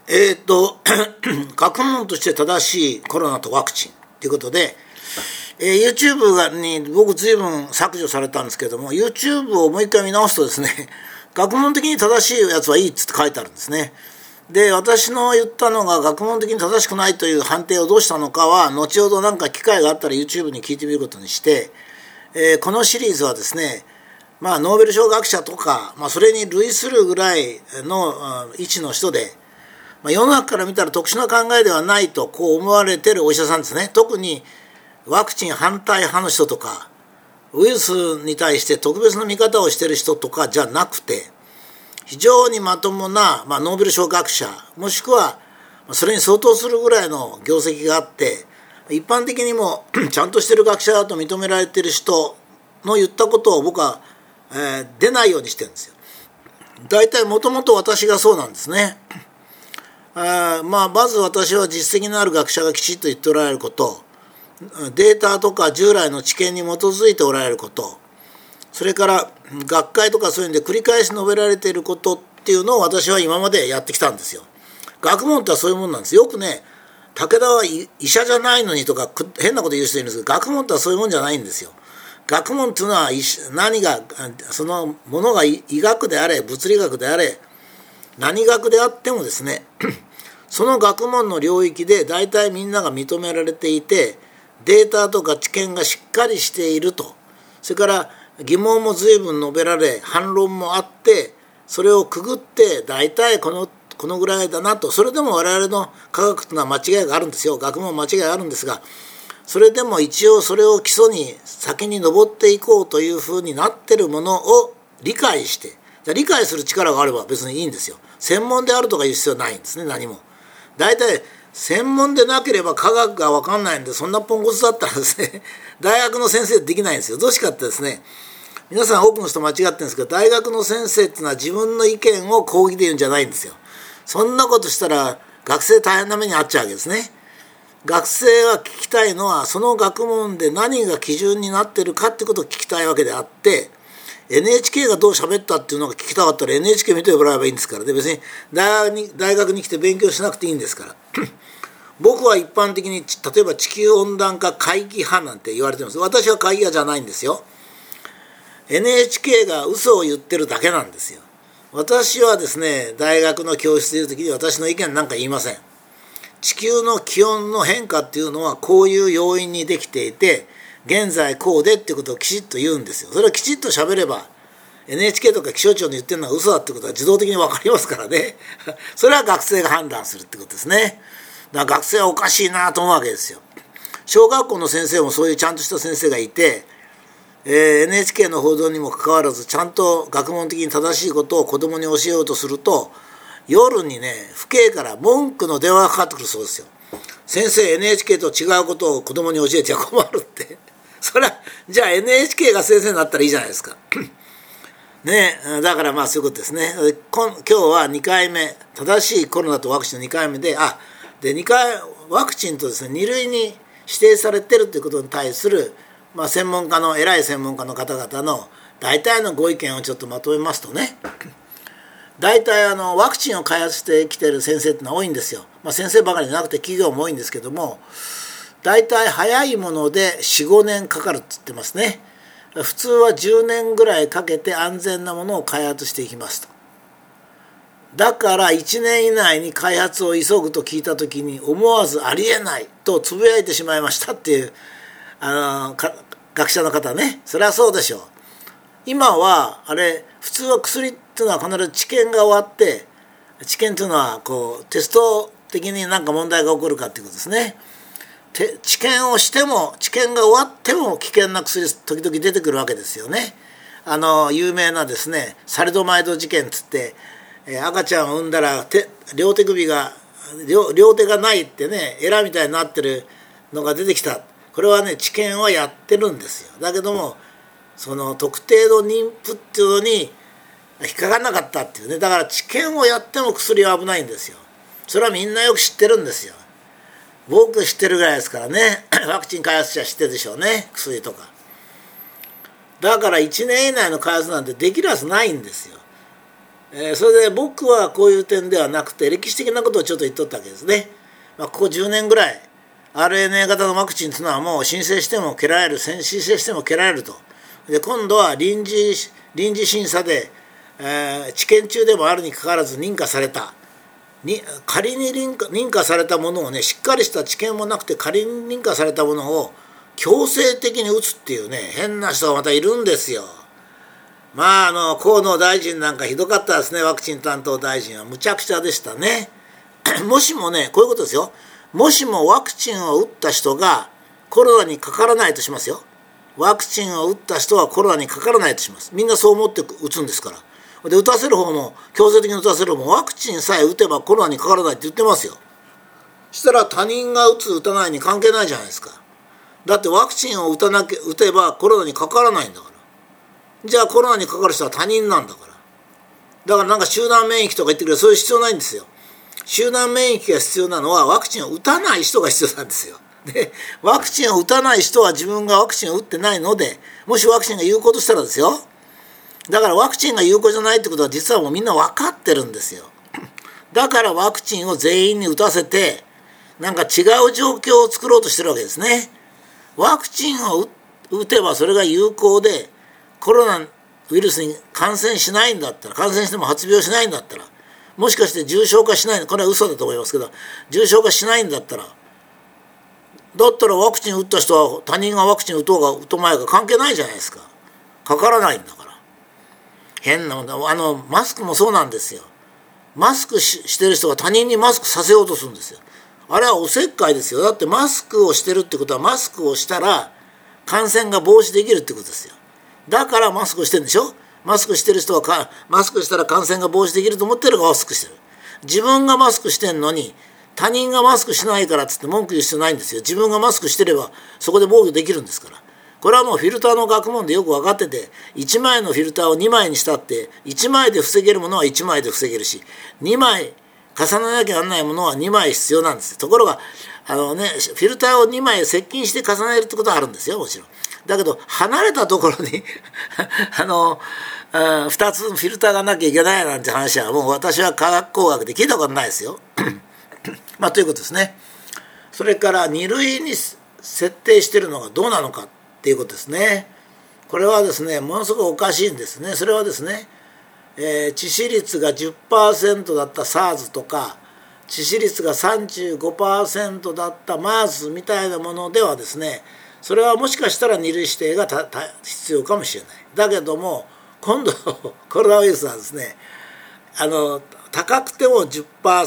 学問として正しいコロナとワクチンということで、YouTube に僕随分削除されたんですけども、 YouTube をもう一回見直すとですね、学問的に正しいやつはいいっつって書いてあるんですね。で、私の言ったのが学問的に正しくないという判定をどうしたのかは、後ほどなんか機会があったら YouTube に聞いてみることにして、このシリーズはですね、ノーベル賞学者とか、それに類するぐらいの位置の人で、世の中から見たら特殊な考えではないとこう思われているお医者さんですね。特にワクチン反対派の人とか、ウイルスに対して特別な見方をしている人とかじゃなくて、非常にまともな、ノーベル賞学者、もしくはそれに相当するぐらいの業績があって、一般的にもちゃんとしている学者だと認められている人の言ったことを僕は、出ないようにしてるんですよ。大体もともと私がそうなんですね。まず私は実績のある学者がきちっと言っておられること、データとか従来の知見に基づいておられること、それから学会とかそういうんで繰り返し述べられていることっていうのを私は今までやってきたんですよ。学問ってはそういうもんなんです。よくね、武田は医者じゃないのにとか変なこと言う人いるんですけど、学問ってはそういうもんじゃないんですよ。学問っていうのは何がそのものが医学であれ物理学であれ何学であってもですね、その学問の領域で大体みんなが認められていて、データとか知見がしっかりしていると、それから疑問も随分述べられ反論もあって、それをくぐって大体このぐらいだなと。それでも我々の科学というのは間違いがあるんですよ。学問間違いがあるんですが、それでも一応それを基礎に先に登っていこうというふうになってるものを理解して、理解する力があれば別にいいんですよ。専門であるとかいう必要はないんですね。何も大体専門でなければ科学が分かんないんで、そんなポンコツだったらですね、大学の先生できないんですよ。どうしかってですね、皆さん多くの人間違ってるんですけど、大学の先生っていうのは自分の意見を講義で言うんじゃないんですよ。そんなことしたら学生大変な目に遭っちゃうわけですね。学生は聞きたいのは、その学問で何が基準になっているかってことを聞きたいわけであって、NHK がどう喋ったっていうのが聞きたかったら NHK 見てもらえばいいんですからね。別に大学に来て勉強しなくていいんですから僕は一般的に例えば地球温暖化懐疑派なんて言われてます。私は懐疑派じゃないんですよ。 NHK が嘘を言ってるだけなんですよ。私はですね、大学の教室でいる時に私の意見なんか言いません。地球の気温の変化っていうのはこういう要因にできていて、現在こうでってことをきちっと言うんですよ。それをきちっと喋れば NHK とか気象庁の言ってるのは嘘だってことは自動的に分かりますからねそれは学生が判断するってことですね。だから学生はおかしいなと思うわけですよ。小学校の先生もそういうちゃんとした先生がいて、NHK の報道にもかかわらずちゃんと学問的に正しいことを子どもに教えようとすると、夜にね、父兄から文句の電話がかかってくるそうですよ。先生 NHK と違うことを子どもに教えては困るってそれはじゃあ NHK が先生になったらいいじゃないですかね。だからそういうことですね。今日は2回目、正しいコロナとワクチンの2回目で、2回ワクチンとですね、2類に指定されているということに対する、専門家の偉い専門家の方々の大体のご意見をちょっとまとめますとね、大体ワクチンを開発してきている先生ってのは多いんですよ。先生ばかりじゃなくて企業も多いんですけども、大体早いもので 4,5 年かかるって言ってますね。普通は10年ぐらいかけて安全なものを開発していきますと。だから1年以内に開発を急ぐと聞いた時に思わずありえないとつぶやいてしまいましたっていう学者の方ね。それはそうでしょう。今は普通は薬っていうのは必ず治験が終わって、治験というのはテスト的に何か問題が起こるかっていうことですね。治験をしても治験が終わっても危険な薬時々出てくるわけですよね。有名なですね、サリドマイド事件つって、赤ちゃんを産んだら両手がないってね、エラみたいになってるのが出てきた。これはね、治験はやってるんですよ。だけどもその特定の妊婦っていうのに引っかからなかったっていうね。だから治験をやっても薬は危ないんですよ。それはみんなよく知ってるんですよ。僕知ってるぐらいですからねワクチン開発者知ってるでしょうね、薬とか。だから1年以内の開発なんてできるはずないんですよ。 それで僕はこういう点ではなくて歴史的なことをちょっと言っとったわけですね。ここ10年ぐらい RNA 型のワクチンというのはもう申請しても受けられる、申請しても受けられると。で今度は臨時審査で、治験中でもあるにかかわらず認可された仮に認可されたものをね、しっかりした治験もなくて仮に認可されたものを強制的に打つっていうね、変な人がまたいるんですよ。河野大臣なんかひどかったですね。ワクチン担当大臣はむちゃくちゃでしたね。もしもね、こういうことですよ。もしもワクチンを打った人がコロナにかからないとしますよ。ワクチンを打った人はコロナにかからないとします。みんなそう思って打つんですから。で打たせる方も強制的に打たせる方もワクチンさえ打てばコロナにかからないって言ってますよ。したら他人が打つ打たないに関係ないじゃないですか。だってワクチンを打てばコロナにかからないんだから。じゃあコロナにかかる人は他人なんだから。だからなんか集団免疫とか言ってくれ、そういう必要ないんですよ。集団免疫が必要なのはワクチンを打たない人が必要なんですよ。でワクチンを打たない人は自分がワクチンを打ってないので、もしワクチンが有効としたらですよ。だからワクチンが有効じゃないってことは実はもうみんな分かってるんですよ。だからワクチンを全員に打たせてなんか違う状況を作ろうとしてるわけですね。ワクチンを打てばそれが有効でコロナウイルスに感染しないんだったら、感染しても発病しないんだったら、もしかして重症化しない、これは嘘だと思いますけど、重症化しないんだったらワクチン打った人は他人がワクチン打とうが打とうまいが関係ないじゃないですか。かからないんだから。変なもの、マスクもそうなんですよ。マスクしてる人が他人にマスクさせようとするんですよ。あれはおせっかいですよ。だってマスクをしてるってことはマスクをしたら感染が防止できるってことですよ。だからマスクをしてるんでしょ。マスクしてる人はマスクしたら感染が防止できると思ってるからマスクしてる。自分がマスクしてんのに他人がマスクしないからっつって文句言う必要ないんですよ。自分がマスクしてればそこで防御できるんですから。これはもうフィルターの学問でよく分かってて、1枚のフィルターを2枚にしたって1枚で防げるものは1枚で防げるし、2枚重ねなきゃならないものは2枚必要なんです。ところがフィルターを2枚接近して重ねるってことはあるんですよ、もちろん。だけど離れたところに2つフィルターがなきゃいけないなんて話はもう私は科学工学で聞いたことないですよ。ということですね。それから2類に設定しているのがどうなのかっていうことですね。これはですね、ものすごくおかしいんですね。それはですね、致死率が 10% だった SARS とか致死率が 35% だった MERS みたいなものではですね、それはもしかしたら2類指定が必要かもしれない。だけども今度コロナウイルスはですね、高くても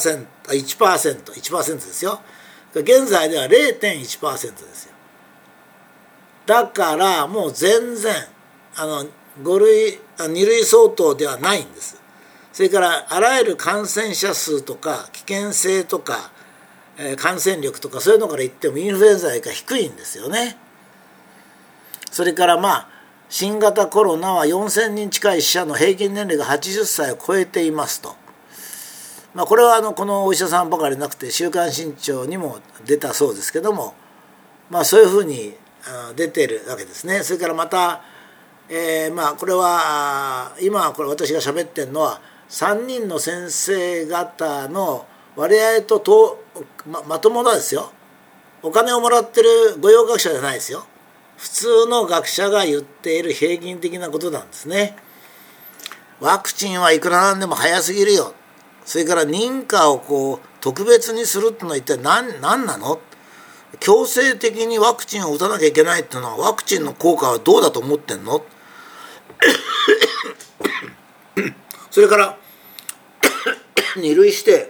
1% ですよ。現在では 0.1% ですよ。だからもう全然2類相当ではないんです。それからあらゆる感染者数とか危険性とか、感染力とかそういうのから言ってもインフルエンザよりか低いんですよね。それから新型コロナは4000人近い死者の平均年齢が80歳を超えていますと。これはこのお医者さんばかりなくて週刊新潮にも出たそうですけども、そういうふうに出てるわけですね。それからまた、これは今これ私が喋ってるのは3人の先生方の割合とまともだですよ。お金をもらってる御用学者じゃないですよ。普通の学者が言っている平均的なことなんですね。ワクチンはいくらなんでも早すぎるよ。それから認可を特別にするってのは一体何なの？強制的にワクチンを打たなきゃいけないっていうのはワクチンの効果はどうだと思ってんの？それから2類して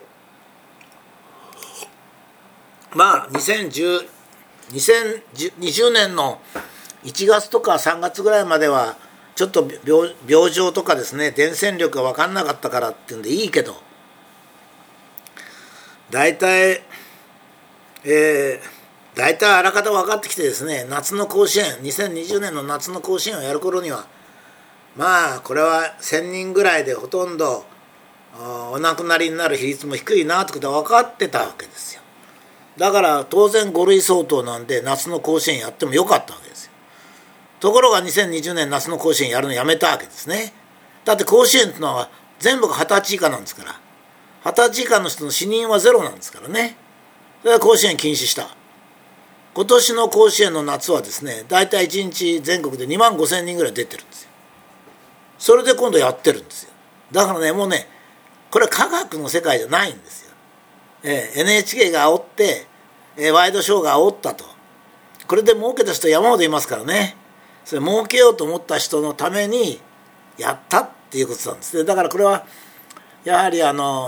2020年の1月とか3月ぐらいまではちょっと病状とかですね、伝染力が分かんなかったからっていうんでいいけど、大体あらかた分かってきてですね、夏の甲子園2020年の夏の甲子園をやる頃にはこれは1000人ぐらいでほとんどお亡くなりになる比率も低いなってことは分かってたわけですよ。だから当然5類相当なんで夏の甲子園やってもよかったわけですよ。ところが2020年夏の甲子園やるのやめたわけですね。だって甲子園ってのは全部が20歳以下なんですから、20歳以下の人の死人はゼロなんですからね。それは甲子園禁止した。今年の甲子園の夏はですね、大体1日全国で2万5千人ぐらい出てるんですよ。それで今度やってるんですよ。だからね、もうね、これは科学の世界じゃないんですよ。NHK が煽って、ワイドショーが煽ったと。これで儲けた人山ほどいますからね。それ儲けようと思った人のためにやったっていうことなんですね。だからこれはやはり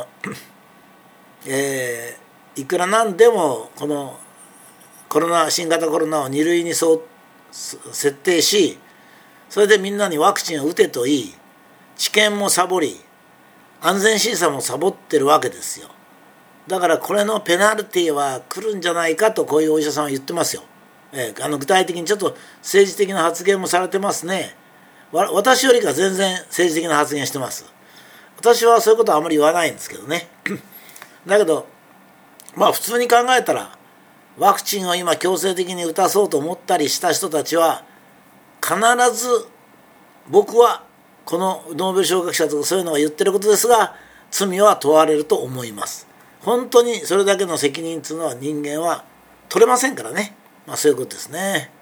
いくらなんでもこの新型コロナを2類に設定し、それでみんなにワクチンを打てといい、治験もサボり、安全審査もサボってるわけですよ。だからこれのペナルティは来るんじゃないかと、こういうお医者さんは言ってますよ。具体的にちょっと政治的な発言もされてますね。私よりか全然政治的な発言してます。私はそういうことはあまり言わないんですけどね。だけどまあ普通に考えたら、ワクチンを今強制的に打たそうと思ったりした人たちは、必ず僕はこのノーベル賞学者とかそういうのが言ってることですが、罪は問われると思います。本当にそれだけの責任というのは人間は取れませんからね。そういうことですね。